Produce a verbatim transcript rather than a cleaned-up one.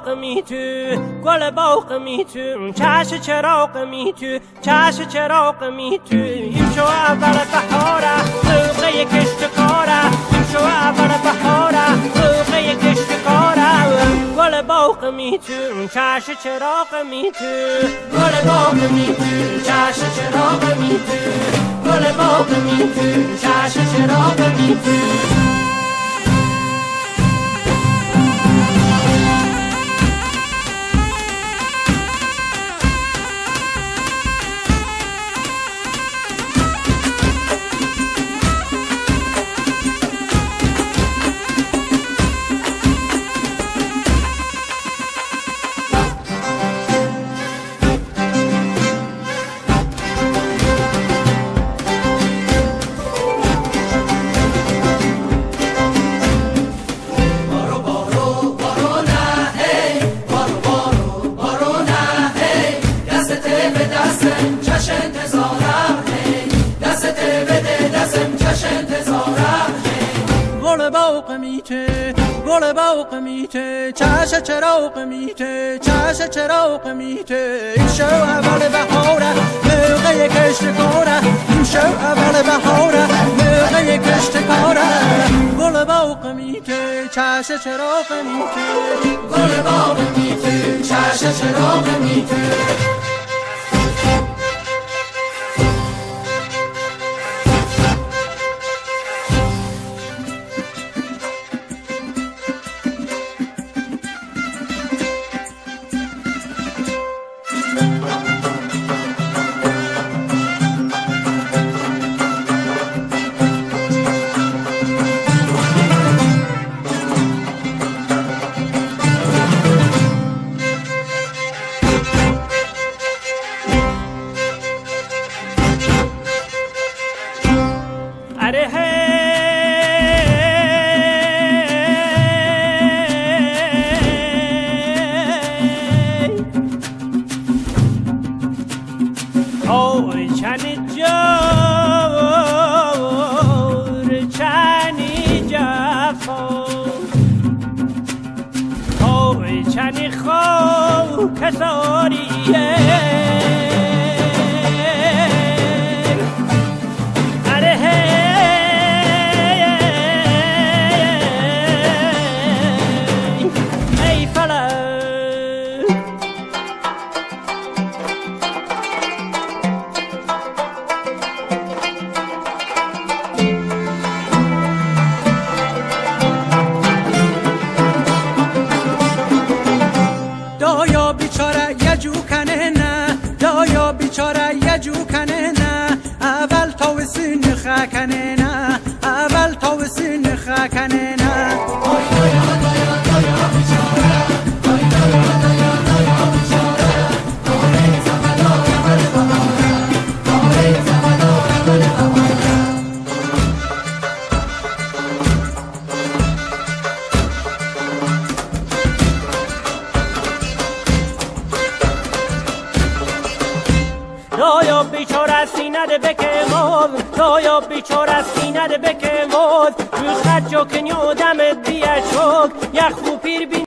می تو گل باغ می تو چش چراغ می تو چش چراغ می تو این شو اول بهاره موقع کشت کاره این شو اول بهاره موقع کشت کاره گل باغ می تو چش چراغ می تو گل باغ می تو چش چراغ می تو گل باغ می تو چش چراغ می تو گل باغ میته چش چراغ میته چش چراغ میته این شو اول بهاره موقع کشت کاره این شو اول بهاره موقع کشت کاره گل باغ میته چش چراغ میته گل باغ میته چش چراغ میته अरे है और छानी जोर छानी जाफो और छानी खो कसोरिए بیچاره یه جو کنه نه اول تا وسین خکنه نه اول تا وسین خکنه نه آی دایا دایا دایا بیچاره آی دایا دایا دایا بیچاره داره زمانا اول بهاره داره زمانا اول بهاره دایا بیچاره سینه ده بکماد دایا بیچاره سینه ده بکماد رو خد جو کنیو دمت بیه شد یخ و پیر بین